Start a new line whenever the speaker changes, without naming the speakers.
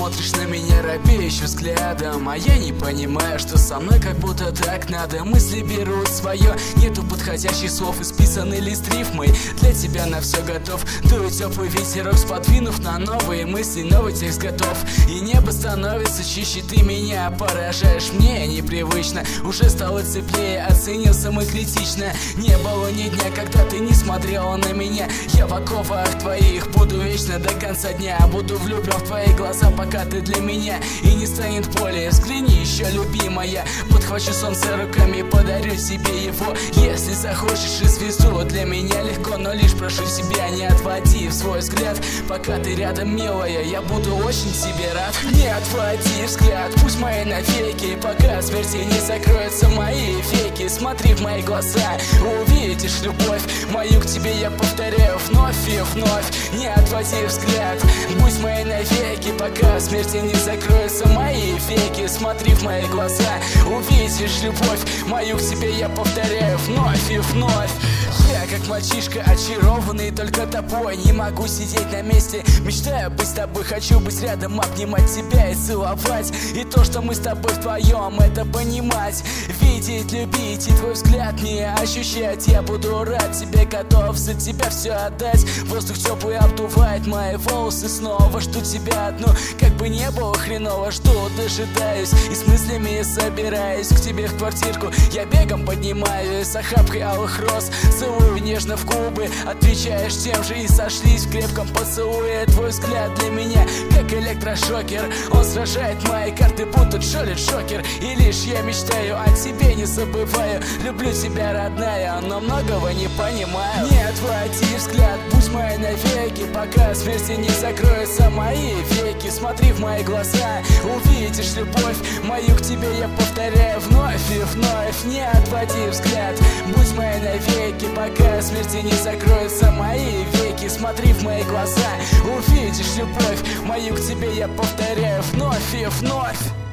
смотришь на меня робеющим взглядом, а я не понимаю, что со мной как будто так надо. Мысли берут свое, нету подходящих слов, исписанный лист рифмой. Для тебя на все готов, дует теплый ветерок, сподвинув на новые мысли, новый текст готов. И небо становится чище, ты меня поражаешь, мне непривычно. Уже стало теплее, оценил самокритично. Не было ни дня, когда ты не смотрела на меня. Я в оковах твоих буду вечно до конца дня. Буду влюблен в твои глаза, пока ты для меня и не станет более. Взгляни еще, любимая, подхвачу солнце руками, подарю тебе его. Если захочешь и звезду, для меня легко, но лишь прошу тебя, не отводи свой взгляд. Пока ты рядом, милая, я буду очень тебе рад. Не отводи взгляд, пусть мои навеки, пока смерти не закроются мои веки. Смотри в мои глаза, увидишь любовь мою к тебе, я повторяю вновь и вновь. Не отводи взгляд, пусть мои навеки, пока смерти не закроются мои веки. Смотри в мои глаза, увидишь любовь мою к тебе, я повторяю вновь и вновь. Я как мальчишка, очарованный только тобой, не могу сидеть на месте, мечтаю быть с тобой, хочу быть рядом, обнимать тебя и целовать. И то, что мы с тобой вдвоем, это понимать, видеть, любить и твой взгляд не ощущать. Я буду рад тебе, готов за тебя все отдать. Воздух теплый обдувает мои волосы снова. Жду тебя одну, как бы не было хреново. Жду, дожидаюсь и с мыслями собираюсь к тебе в квартирку. Я бегом поднимаюсь с охапкой алых роз, целую нежно в губы, отвечаешь тем же и сошлись в крепком поцелуе. Твой взгляд для меня как электрошокер, он сражает мои карты, будто Джоли Джокер. И лишь я мечтаю о тебе, не забываю, люблю тебя, родная, но многого не понимаю. Не отводи взгляд, пусть мои навеки, пока смерти не закроются мои веки. Смотри в мои глаза, увидишь любовь мою к тебе, я повторяю вновь и вновь. Не отводи взгляд, будь мои навеки, пока смерти не закроются мои веки. Смотри в мои глаза, увидишь любовь мою к тебе, я повторяю вновь и вновь.